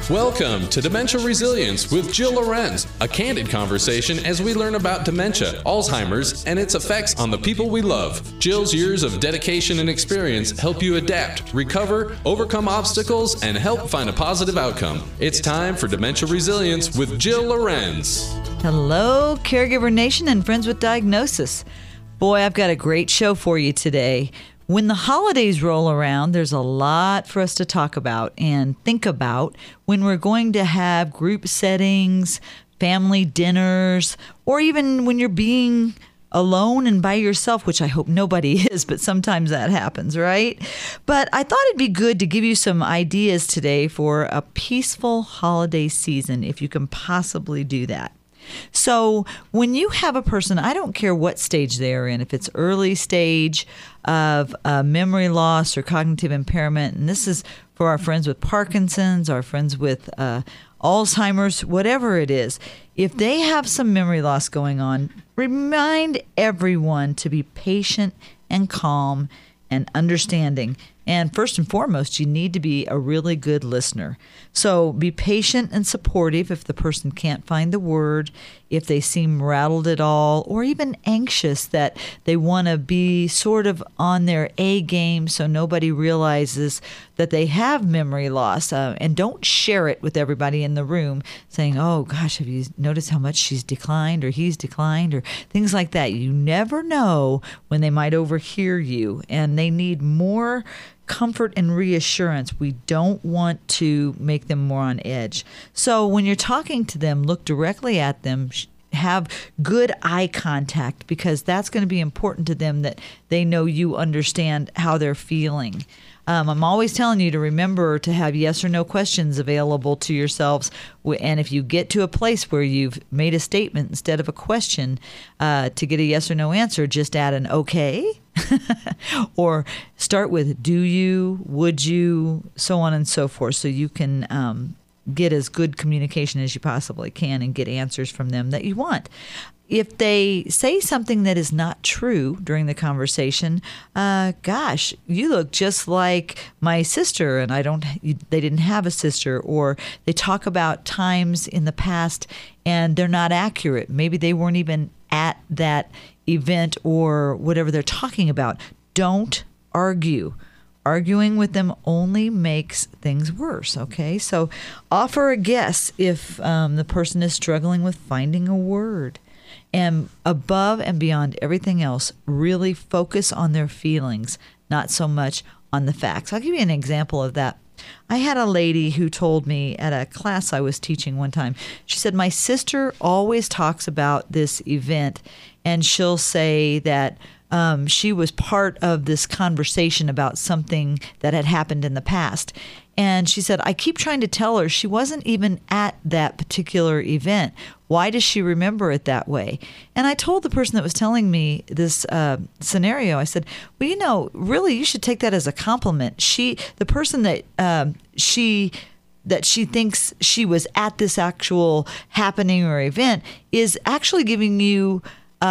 Welcome to Dementia Resilience with Jill Lorenz, a candid conversation as we learn about dementia, Alzheimer's, and its effects on the people we love. Jill's years of dedication and experience help you adapt, recover, overcome obstacles, and help find a positive outcome. It's time for Dementia Resilience with Jill Lorenz. Hello, Caregiver Nation and friends with diagnosis. Boy, I've got a great show for you today. When the holidays roll around, there's a lot for us to talk about and think about when we're going to have group settings, family dinners, or even when you're being alone and by yourself, which I hope nobody is, but sometimes that happens, right? But I thought it'd be good to give you some ideas today for a peaceful holiday season, if you can possibly do that. So when you have a person, I don't care what stage they're in, if it's early stage of memory loss or cognitive impairment, and this is for our friends with Parkinson's, our friends with Alzheimer's, whatever it is, if they have some memory loss going on, remind everyone to be patient and calm and understanding. And first and foremost, you need to be a really good listener. So be patient and supportive if the person can't find the word, if they seem rattled at all, or even anxious that they want to be sort of on their A game so nobody realizes that they have memory loss. And don't share it with everybody in the room saying, oh gosh, have you noticed how much she's declined or he's declined or things like that. You never know when they might overhear you, and they need more comfort and reassurance. We don't want to make them more on edge. So when you're talking to them, look directly at them, have good eye contact, because that's going to be important to them, that they know you understand how they're feeling. I'm always telling you to remember to have yes or no questions available to yourselves. And if you get to a place where you've made a statement instead of a question, to get a yes or no answer, just add an okay. Or start with do you, would you, so on and so forth, so you can get as good communication as you possibly can and get answers from them that you want. If they say something that is not true during the conversation, gosh, you look just like my sister, and they didn't have a sister, or they talk about times in the past and they're not accurate. Maybe they weren't even at that event or whatever they're talking about. Don't argue. Arguing with them only makes things worse, okay? So offer a guess if the person is struggling with finding a word. And above and beyond everything else, really focus on their feelings, not so much on the facts. I'll give you an example of that. I had a lady who told me at a class I was teaching one time, she said, my sister always talks about this event, and she'll say that she was part of this conversation about something that had happened in the past. And she said, I keep trying to tell her she wasn't even at that particular event. Why does she remember it that way? And I told the person that was telling me this scenario, I said, well, really, you should take that as a compliment. The person that she thinks she was at this actual happening or event is actually giving you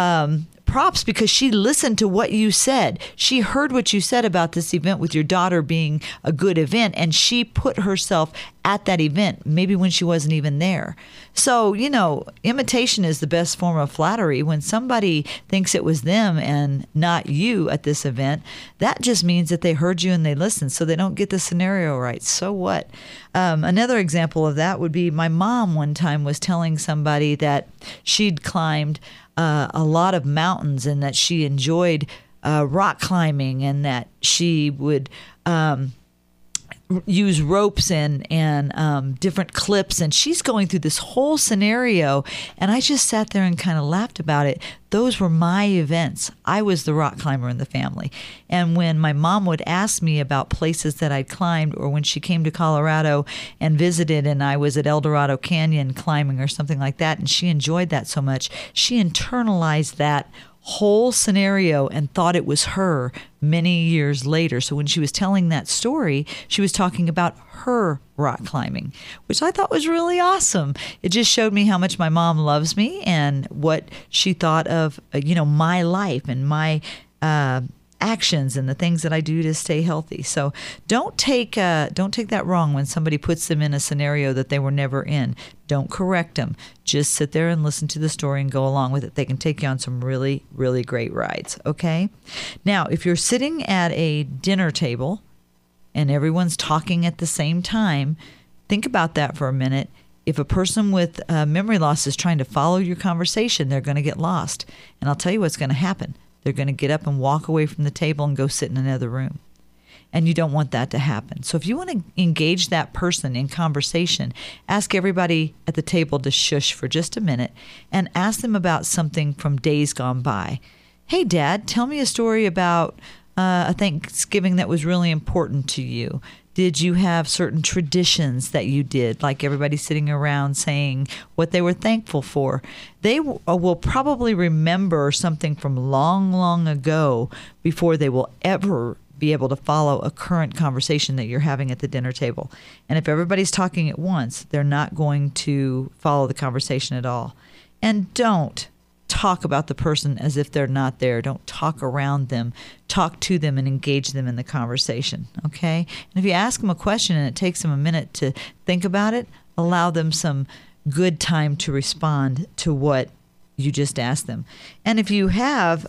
props, because she listened to what you said. She heard what you said about this event with your daughter being a good event, and she put herself at that event, maybe when she wasn't even there. So, imitation is the best form of flattery. When somebody thinks it was them and not you at this event, that just means that they heard you and they listened, so they don't get the scenario right. So what? Another example of that would be my mom one time was telling somebody that she'd climbed a lot of mountains and that she enjoyed rock climbing, and that she would use ropes and different clips. And she's going through this whole scenario. And I just sat there and kind of laughed about it. Those were my events. I was the rock climber in the family. And when my mom would ask me about places that I'd climbed, or when she came to Colorado and visited and I was at El Dorado Canyon climbing or something like that, and she enjoyed that so much, she internalized that whole scenario and thought it was her many years later. So when she was telling that story, she was talking about her rock climbing, which I thought was really awesome. It just showed me how much my mom loves me and what she thought of, my life and my actions and the things that I do to stay healthy. So don't take that wrong when somebody puts them in a scenario that they were never in. Don't correct them. Just sit there and listen to the story and go along with it. They can take you on some really, really great rides. Okay? Now, if you're sitting at a dinner table and everyone's talking at the same time, think about that for a minute. If a person with memory loss is trying to follow your conversation, they're going to get lost. And I'll tell you what's going to happen. They're going to get up and walk away from the table and go sit in another room. And you don't want that to happen. So if you want to engage that person in conversation, ask everybody at the table to shush for just a minute and ask them about something from days gone by. Hey, Dad, tell me a story about a Thanksgiving that was really important to you. Did you have certain traditions that you did, like everybody sitting around saying what they were thankful for? They will probably remember something from long, long ago before they will ever be able to follow a current conversation that you're having at the dinner table. And if everybody's talking at once, they're not going to follow the conversation at all. And don't talk about the person as if they're not there. Don't talk around them. Talk to them and engage them in the conversation, okay? And if you ask them a question and it takes them a minute to think about it, allow them some good time to respond to what you just asked them. And if you have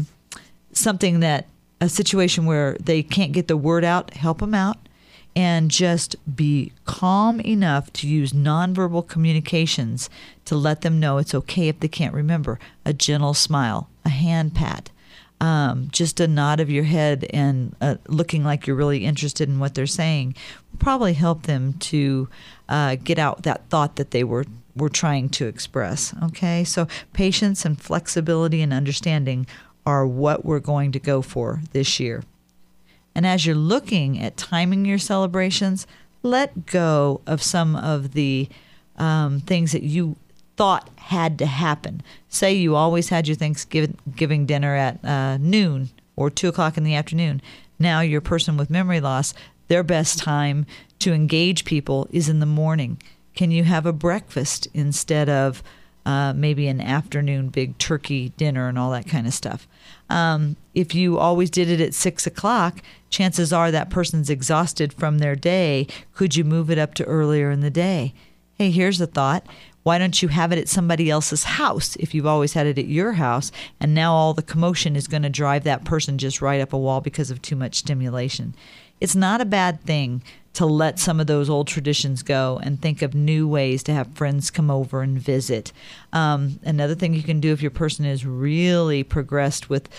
a situation where they can't get the word out, help them out. And just be calm enough to use nonverbal communications to let them know it's okay if they can't remember. A gentle smile, a hand pat, just a nod of your head and looking like you're really interested in what they're saying will probably help them to get out that thought that they were trying to express. Okay, so patience and flexibility and understanding are what we're going to go for this year. And as you're looking at timing your celebrations, let go of some of the things that you thought had to happen. Say you always had your Thanksgiving dinner at noon or 2 o'clock in the afternoon. Now your person with memory loss, their best time to engage people is in the morning. Can you have a breakfast instead of maybe an afternoon big turkey dinner and all that kind of stuff? If you always did it at 6 o'clock, chances are that person's exhausted from their day. Could you move it up to earlier in the day? Hey, here's a thought. Why don't you have it at somebody else's house if you've always had it at your house, and now all the commotion is going to drive that person just right up a wall because of too much stimulation? It's not a bad thing to let some of those old traditions go and think of new ways to have friends come over and visit. Another thing you can do if your person is really progressed with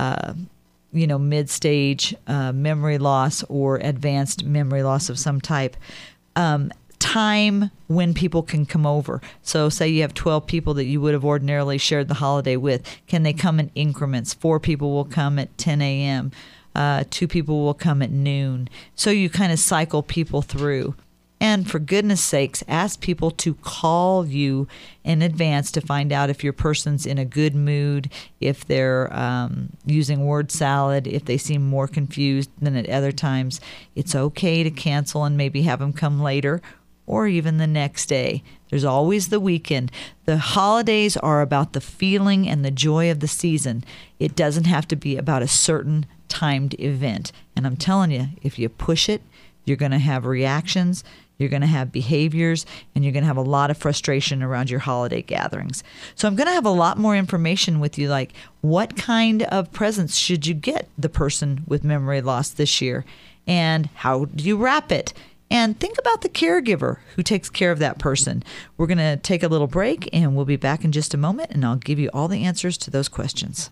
mid-stage memory loss or advanced memory loss of some type, time when people can come over. So say you have 12 people that you would have ordinarily shared the holiday with. Can they come in increments? 4 people will come at 10 a.m., 2 people will come at noon. So you kind of cycle people through. And for goodness sakes, ask people to call you in advance to find out if your person's in a good mood, if they're using word salad, if they seem more confused than at other times. It's okay to cancel and maybe have them come later or even the next day. There's always the weekend. The holidays are about the feeling and the joy of the season. It doesn't have to be about a certain timed event. And I'm telling you, if you push it, you're going to have reactions, you're going to have behaviors, and you're going to have a lot of frustration around your holiday gatherings. So I'm going to have a lot more information with you, like what kind of presents should you get the person with memory loss this year, and how do you wrap it? And think about the caregiver who takes care of that person. We're going to take a little break, and we'll be back in just a moment, and I'll give you all the answers to those questions.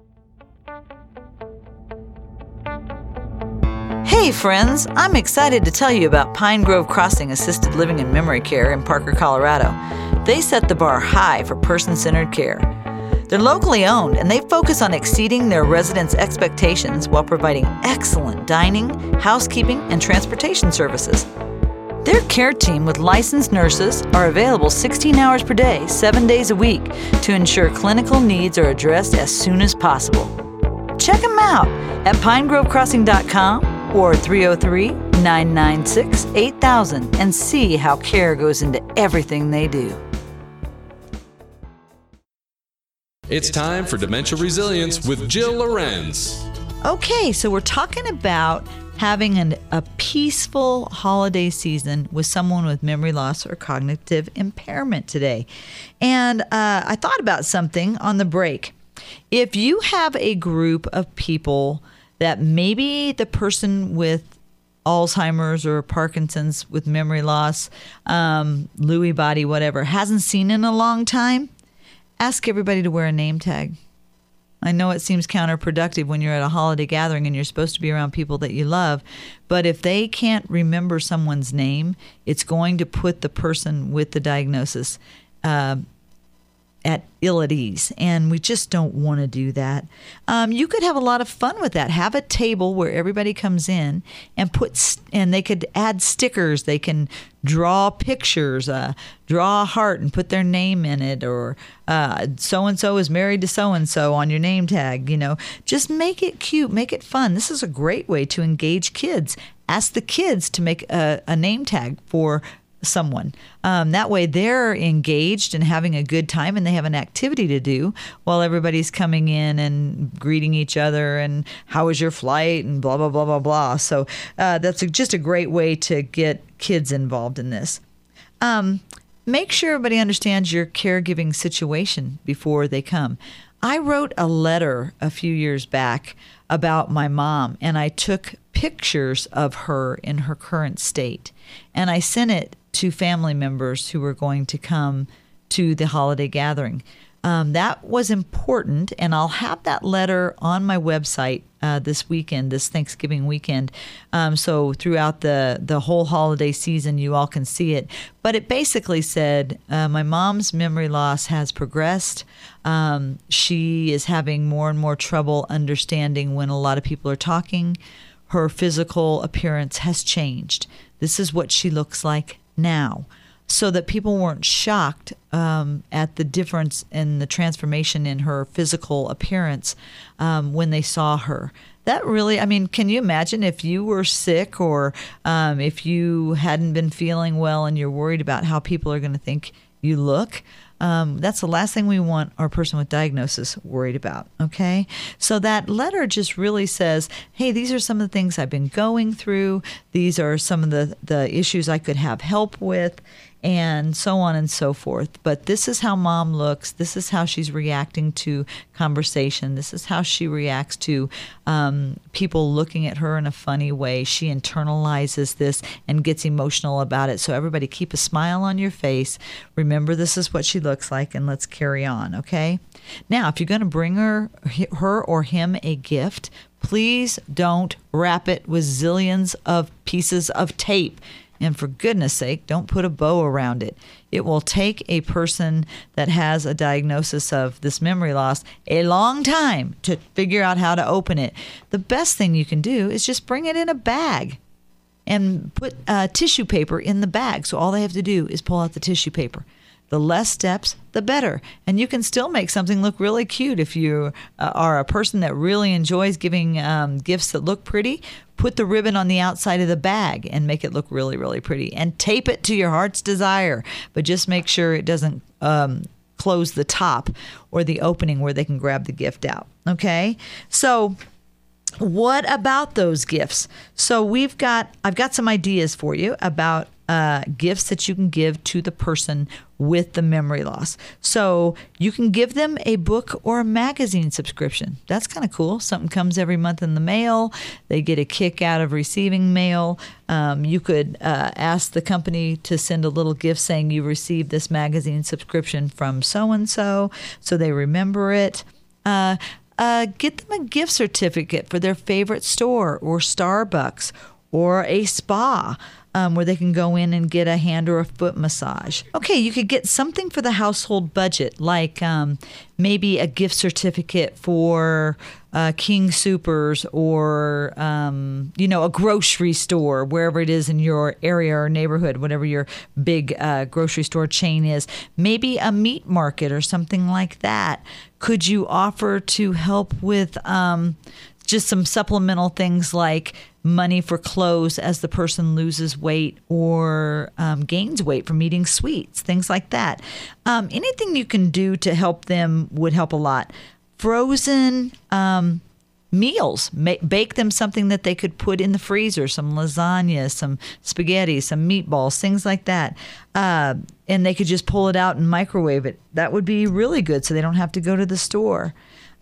Hey friends, I'm excited to tell you about Pine Grove Crossing Assisted Living and Memory Care in Parker, Colorado. They set the bar high for person-centered care. They're locally owned, and they focus on exceeding their residents' expectations while providing excellent dining, housekeeping, and transportation services. Their care team with licensed nurses are available 16 hours per day, 7 days a week, to ensure clinical needs are addressed as soon as possible. Check them out at pinegrovecrossing.com or 303-996-8000 and see how care goes into everything they do. It's time for Dementia Resilience with Jill Lorenz. Okay, so we're talking about having a peaceful holiday season with someone with memory loss or cognitive impairment today. And I thought about something on the break. If you have a group of people that maybe the person with Alzheimer's or Parkinson's with memory loss, Lewy body, whatever, hasn't seen in a long time, ask everybody to wear a name tag. I know it seems counterproductive when you're at a holiday gathering and you're supposed to be around people that you love, but if they can't remember someone's name, it's going to put the person with the diagnosis at ill at ease, and we just don't want to do that. You could have a lot of fun with that. Have a table where everybody comes in and and they could add stickers. They can draw pictures, draw a heart and put their name in it, or so-and-so is married to so-and-so on your name tag. Just make it cute, make it fun. This is a great way to engage kids. Ask the kids to make a name tag for someone. That way they're engaged and having a good time, and they have an activity to do while everybody's coming in and greeting each other and how was your flight and blah, blah, blah, blah, blah. So that's just a great way to get kids involved in this. Make sure everybody understands your caregiving situation before they come. I wrote a letter a few years back about my mom, and I took pictures of her in her current state, and I sent it to family members who were going to come to the holiday gathering. That was important, and I'll have that letter on my website this weekend, this Thanksgiving weekend. So throughout the whole holiday season, you all can see it. But it basically said, my mom's memory loss has progressed. She is having more and more trouble understanding when a lot of people are talking. Her physical appearance has changed. This is what she looks like now, so that people weren't shocked at the difference in the transformation in her physical appearance when they saw her. That really, can you imagine if you were sick or if you hadn't been feeling well and you're worried about how people are going to think you look? That's the last thing we want our person with diagnosis worried about, okay? So that letter just really says, hey, these are some of the things I've been going through. These are some of the issues I could have help with, and so on and so forth. But this is how mom looks. This is how she's reacting to conversation. This is how she reacts to people looking at her in a funny way. She internalizes this and gets emotional about it. So everybody keep a smile on your face. Remember, this is what she looks like, and let's carry on, okay? Now, if you're going to bring her or him a gift, please don't wrap it with zillions of pieces of tape. And for goodness sake, don't put a bow around it. It will take a person that has a diagnosis of this memory loss a long time to figure out how to open it. The best thing you can do is just bring it in a bag and put tissue paper in the bag. So all they have to do is pull out the tissue paper. The less steps, the better. And you can still make something look really cute. If you are a person that really enjoys giving gifts that look pretty, put the ribbon on the outside of the bag and make it look really, really pretty. And tape it to your heart's desire. But just make sure it doesn't close the top or the opening where they can grab the gift out. Okay? So what about those gifts? So I've got some ideas for you about gifts that you can give to the person with the memory loss. So you can give them a book or a magazine subscription. That's kind of cool. Something comes every month in the mail. They get a kick out of receiving mail. You could ask the company to send a little gift saying you received this magazine subscription from so-and-so, so they remember it. Get them a gift certificate for their favorite store or Starbucks or a spa. Where they can go in and get a hand or a foot massage. Okay, you could get something for the household budget, like maybe a gift certificate for King Soopers or, a grocery store, wherever it is in your area or neighborhood, whatever your big grocery store chain is. Maybe a meat market or something like that. Could you offer to help with just some supplemental things like money for clothes as the person loses weight or gains weight from eating sweets, things like that. Anything you can do to help them would help a lot. Frozen meals. Bake them something that they could put in the freezer, some lasagna, some spaghetti, some meatballs, things like that. And they could just pull it out and microwave it. That would be really good, so they don't have to go to the store.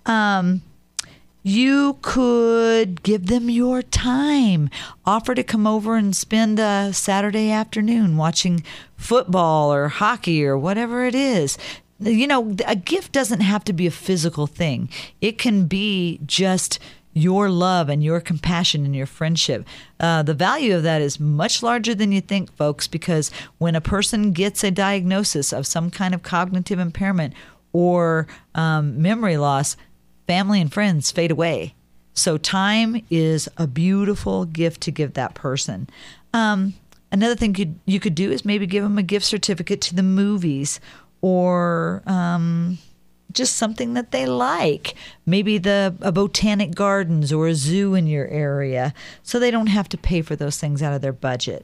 You could give them your time. Offer to come over and spend a Saturday afternoon watching football or hockey or whatever it is. You know, a gift doesn't have to be a physical thing. It can be just your love and your compassion and your friendship. The value of that is much larger than you think, folks, because when a person gets a diagnosis of some kind of cognitive impairment or memory loss, family and friends fade away. So time is a beautiful gift to give that person. Another thing you could do is maybe give them a gift certificate to the movies, or just something that they like. Maybe a botanic gardens or a zoo in your area, so they don't have to pay for those things out of their budget.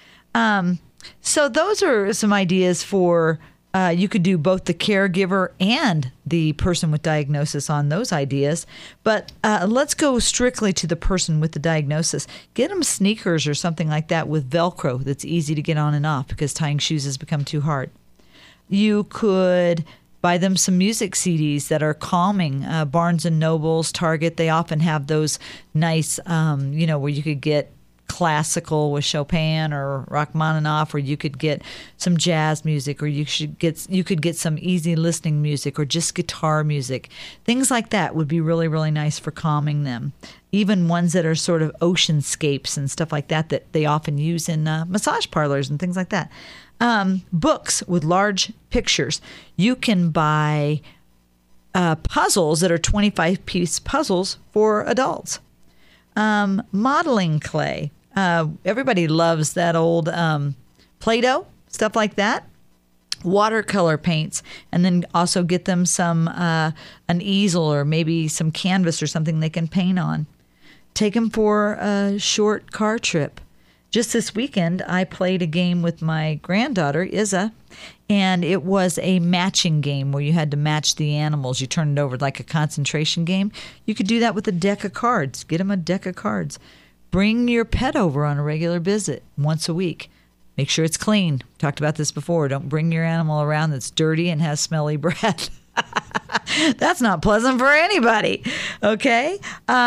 So those are some ideas for you could do both the caregiver and the person with diagnosis on those ideas. But let's go strictly to the person with the diagnosis. Get them sneakers or something like that with Velcro that's easy to get on and off, because tying shoes has become too hard. You could buy them some music CDs that are calming. Barnes & Noble's, Target, they often have those nice, where you could get classical with Chopin or Rachmaninoff, or you could get some jazz music, or you could get some easy listening music, or just guitar music. Things like that would be really, really nice for calming them. Even ones that are sort of oceanscapes and stuff like that they often use in massage parlors and things like that. Books with large pictures. You can buy puzzles that are 25-piece puzzles for adults. Modeling clay. Everybody loves that old Play-Doh, stuff like that. Watercolor paints, and then also get them some an easel or maybe some canvas or something they can paint on. Take them for a short car trip. Just this weekend, I played a game with my granddaughter, Isa, and it was a matching game where you had to match the animals. You turned it over like a concentration game. You could do that with a deck of cards. Get them a deck of cards. Bring your pet over on a regular visit once a week. Make sure it's clean. We talked about this before. Don't bring your animal around that's dirty and has smelly breath. That's not pleasant for anybody. Okay?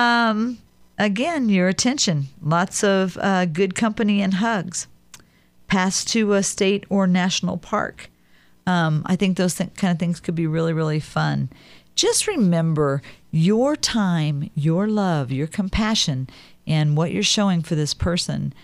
Again, your attention. Lots of good company and hugs. Pass to a state or national park. I think those kind of things could be really, really fun. Just remember your time, your love, your compassion, and what you're showing for this person,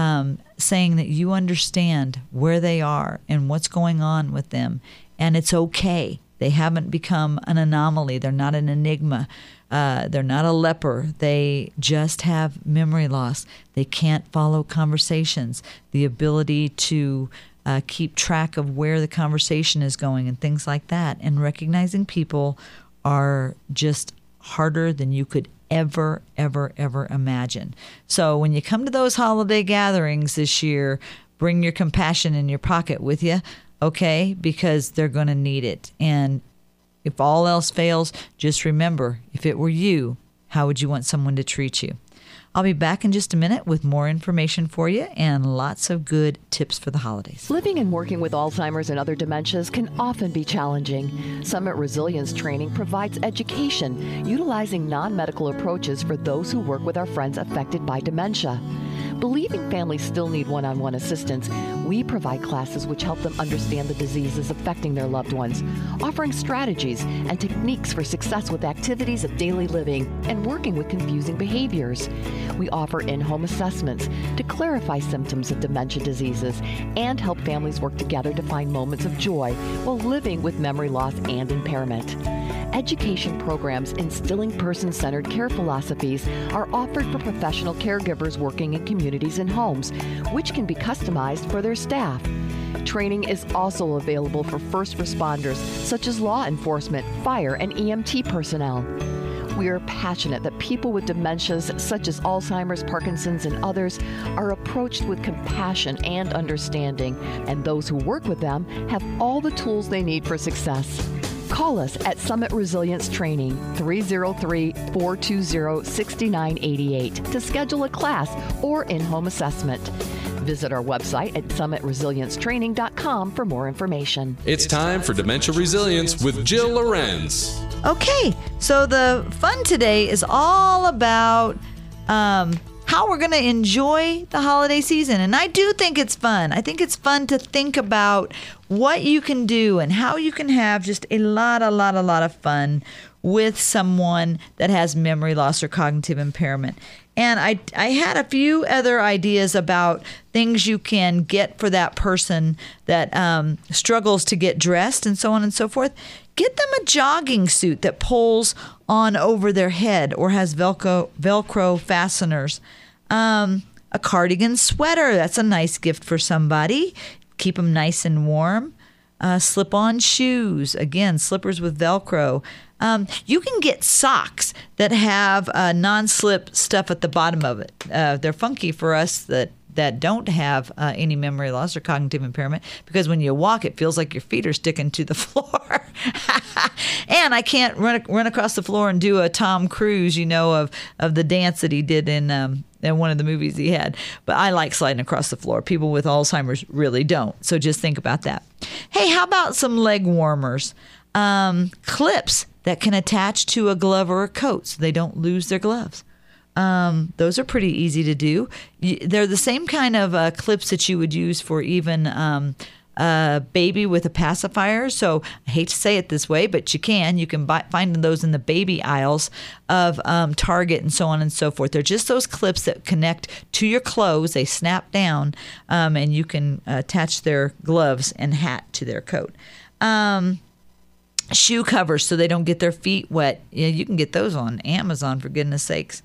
saying that you understand where they are and what's going on with them, and it's okay. They haven't become an anomaly. They're not an enigma. They're not a leper. They just have memory loss. They can't follow conversations. The ability to keep track of where the conversation is going and things like that. And recognizing people are just harder than you could ever, ever, ever imagine. So when you come to those holiday gatherings this year, bring your compassion in your pocket with you, okay? Because they're going to need it. And if all else fails, just remember, if it were you, how would you want someone to treat you? I'll be back in just a minute with more information for you and lots of good tips for the holidays. Living and working with Alzheimer's and other dementias can often be challenging. Summit Resilience Training provides education utilizing non-medical approaches for those who work with our friends affected by dementia. Believing families still need one-on-one assistance, we provide classes which help them understand the diseases affecting their loved ones, offering strategies and techniques for success with activities of daily living and working with confusing behaviors. We offer in-home assessments to clarify symptoms of dementia diseases and help families work together to find moments of joy while living with memory loss and impairment. Education programs instilling person-centered care philosophies are offered for professional caregivers working in communities and homes, which can be customized for their staff. Training is also available for first responders, such as law enforcement, fire, and EMT personnel. We are passionate that people with dementias such as Alzheimer's, Parkinson's, and others are approached with compassion and understanding, and those who work with them have all the tools they need for success. Call us at Summit Resilience Training, 303-420-6988 to schedule a class or in-home assessment. Visit our website at summitresiliencetraining.com for more information. It's time for Dementia Resilience with Jill Lorenz. Okay, so the fun today is all about how we're going to enjoy the holiday season. And I do think it's fun. I think it's fun to think about what you can do and how you can have just a lot of fun with someone that has memory loss or cognitive impairment. And I had a few other ideas about things you can get for that person that struggles to get dressed and so on and so forth. Get them a jogging suit that pulls on over their head or has Velcro fasteners. A cardigan sweater, that's a nice gift for somebody. Keep them nice and warm. Slip-on shoes, again, slippers with Velcro. You can get socks that have non-slip stuff at the bottom of it. They're funky for us that don't have any memory loss or cognitive impairment, because when you walk, it feels like your feet are sticking to the floor. And I can't run across the floor and do a Tom Cruise, of the dance that he did in one of the movies he had. But I like sliding across the floor. People with Alzheimer's really don't. So just think about that. Hey, how about some leg warmers? Clips that can attach to a glove or a coat so they don't lose their gloves. Those are pretty easy to do. They're the same kind of clips that you would use for even a baby with a pacifier. So I hate to say it this way, but you can find those in the baby aisles of Target and so on and so forth. They're just those clips that connect to your clothes. They snap down, and you can attach their gloves and hat to their coat. Shoe covers so they don't get their feet wet. Yeah, you can get those on Amazon, for goodness sakes.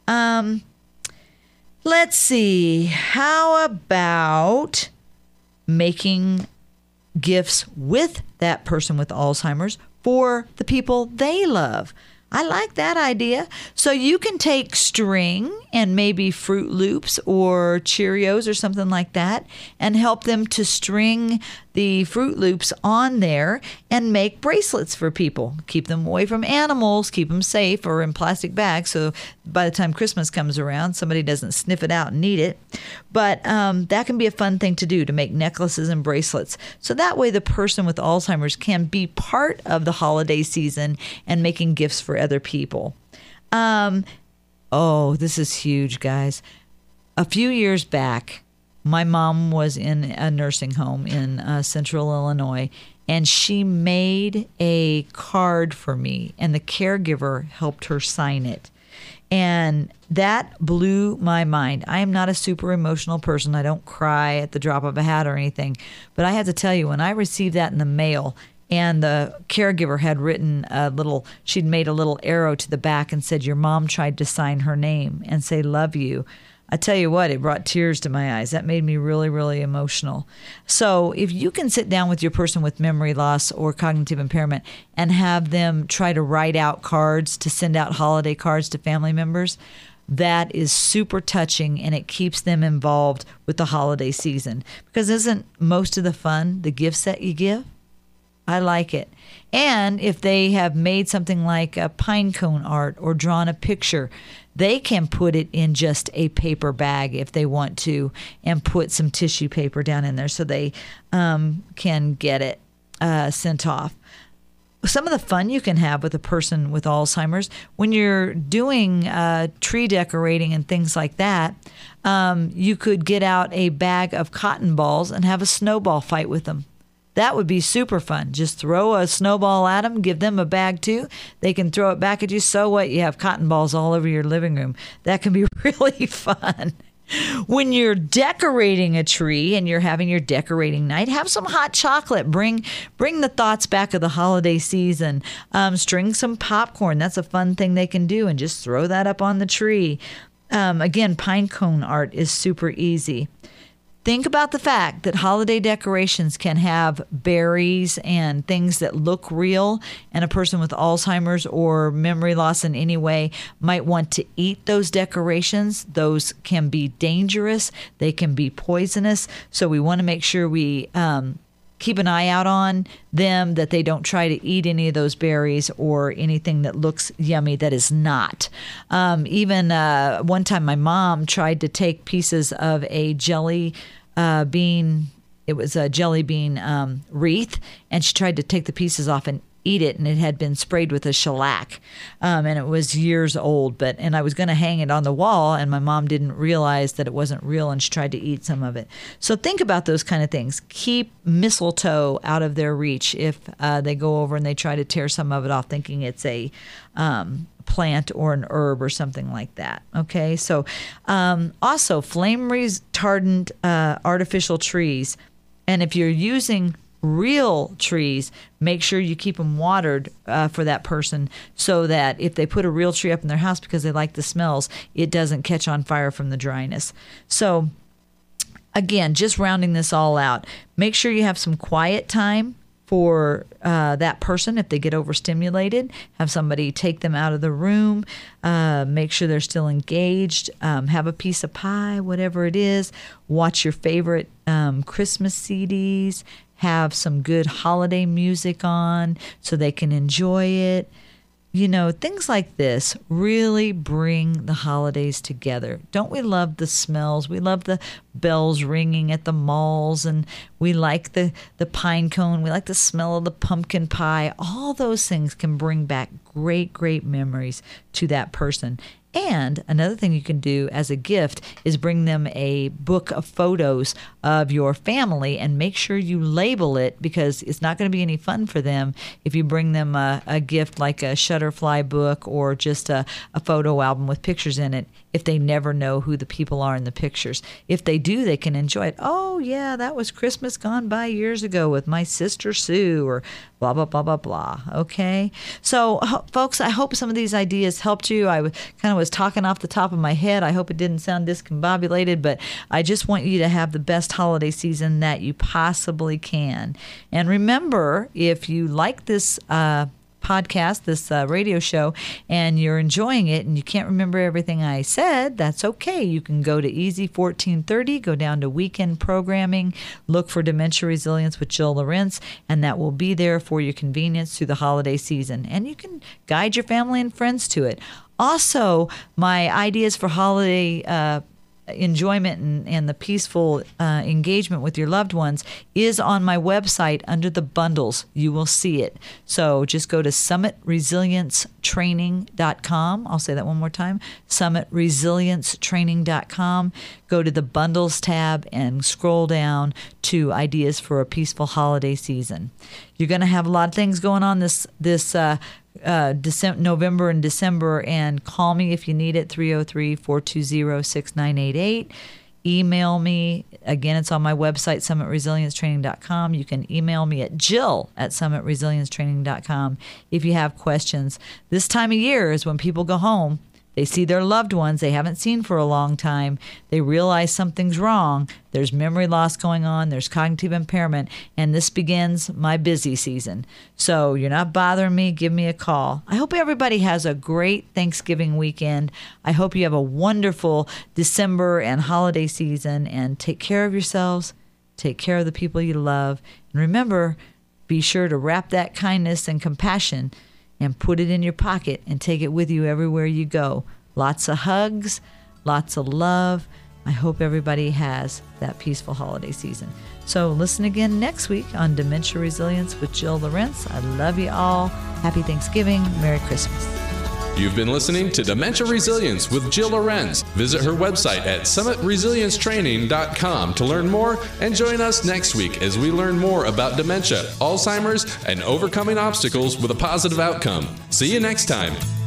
Let's see. How about making gifts with that person with Alzheimer's for the people they love? I like that idea. So you can take string and maybe Fruit Loops or Cheerios or something like that and help them to string the Fruit Loops on there and make bracelets for people. Keep them away from animals, keep them safe or in plastic bags so by the time Christmas comes around, somebody doesn't sniff it out and need it. But that can be a fun thing to do, to make necklaces and bracelets. So that way the person with Alzheimer's can be part of the holiday season and making gifts for other people. This is huge, guys. A few years back, my mom was in a nursing home in central Illinois, and she made a card for me, and the caregiver helped her sign it. And that blew my mind. I am not a super emotional person. I don't cry at the drop of a hat or anything. But I have to tell you, when I received that in the mail, and the caregiver had written she'd made a little arrow to the back and said, "Your mom tried to sign her name and say, 'Love you.'" I tell you what, it brought tears to my eyes. That made me really, really emotional. So if you can sit down with your person with memory loss or cognitive impairment and have them try to write out cards to send out holiday cards to family members, that is super touching, and it keeps them involved with the holiday season. Because isn't most of the fun the gifts that you give? I like it. And if they have made something like a pine cone art or drawn a picture, they can put it in just a paper bag if they want to and put some tissue paper down in there so they can get it sent off. Some of the fun you can have with a person with Alzheimer's, when you're doing tree decorating and things like that, you could get out a bag of cotton balls and have a snowball fight with them. That would be super fun. Just throw a snowball at them, give them a bag too. They can throw it back at you. So what? You have cotton balls all over your living room. That can be really fun. When you're decorating a tree and you're having your decorating night, have some hot chocolate. Bring the thoughts back of the holiday season. String some popcorn. That's a fun thing they can do, and just throw that up on the tree. Again, pine cone art is super easy. Think about the fact that holiday decorations can have berries and things that look real, and a person with Alzheimer's or memory loss in any way might want to eat those decorations. Those can be dangerous. They can be poisonous. So we want to make sure we keep an eye out on them, that they don't try to eat any of those berries or anything that looks yummy that is not. Even one time my mom tried to take pieces of a jelly bean. It was a jelly bean wreath, and she tried to take the pieces off and eat it, and it had been sprayed with a shellac, and it was years old. And I was going to hang it on the wall, and my mom didn't realize that it wasn't real, and she tried to eat some of it. So think about those kind of things. Keep mistletoe out of their reach if they go over and they try to tear some of it off, thinking it's a plant or an herb or something like that. Okay, so also flame retardant artificial trees, and if you're using real trees, make sure you keep them watered for that person, so that if they put a real tree up in their house because they like the smells, it doesn't catch on fire from the dryness. So again, just rounding this all out, make sure you have some quiet time for that person. If they get overstimulated, have somebody take them out of the room, make sure they're still engaged, have a piece of pie, whatever it is, watch your favorite Christmas CDs, have some good holiday music on so they can enjoy it. You know, things like this really bring the holidays together. Don't we love the smells? We love the bells ringing at the malls, and we like the pine cone. We like the smell of the pumpkin pie. All those things can bring back great, great memories to that person. And another thing you can do as a gift is bring them a book of photos of your family and make sure you label it, because it's not going to be any fun for them if you bring them a gift like a Shutterfly book or just a photo album with pictures in it if they never know who the people are in the pictures. If they do, they can enjoy it. Oh, yeah, that was Christmas gone by years ago with my sister Sue, or blah, blah, blah, blah, blah. Okay? So, folks, I hope some of these ideas helped you. I kind of was talking off the top of my head. I hope it didn't sound discombobulated, but I just want you to have the best holiday season that you possibly can. And remember, if you like this podcast, this radio show, and you're enjoying it and you can't remember everything I said, that's okay. You can go to Easy 1430, go down to weekend programming, look for Dementia Resilience with Jill Lorenz, and that will be there for your convenience through the holiday season. And you can guide your family and friends to it. Also, my ideas for holiday enjoyment and the peaceful engagement with your loved ones is on my website under the bundles. You will see it. So just go to summitresiliencetraining.com. I'll say that one more time. Summitresiliencetraining.com. Go to the bundles tab and scroll down to ideas for a peaceful holiday season. You're going to have a lot of things going on this November and December, and call me if you need it, 303-420-6988. Email me. Again, it's on my website, summitresiliencetraining.com. You can email me at jill@summitresiliencetraining.com if you have questions. This time of year is when people go home. They see their loved ones they haven't seen for a long time. They realize something's wrong. There's memory loss going on. There's cognitive impairment. And this begins my busy season. So you're not bothering me. Give me a call. I hope everybody has a great Thanksgiving weekend. I hope you have a wonderful December and holiday season. And take care of yourselves. Take care of the people you love. And remember, be sure to wrap that kindness and compassion and put it in your pocket and take it with you everywhere you go. Lots of hugs, lots of love. I hope everybody has that peaceful holiday season. So listen again next week on Dementia Resilience with Jill Lorenz. I love you all. Happy Thanksgiving. Merry Christmas. You've been listening to Dementia Resilience with Jill Lorenz. Visit her website at summitresiliencetraining.com to learn more, and join us next week as we learn more about dementia, Alzheimer's, and overcoming obstacles with a positive outcome. See you next time.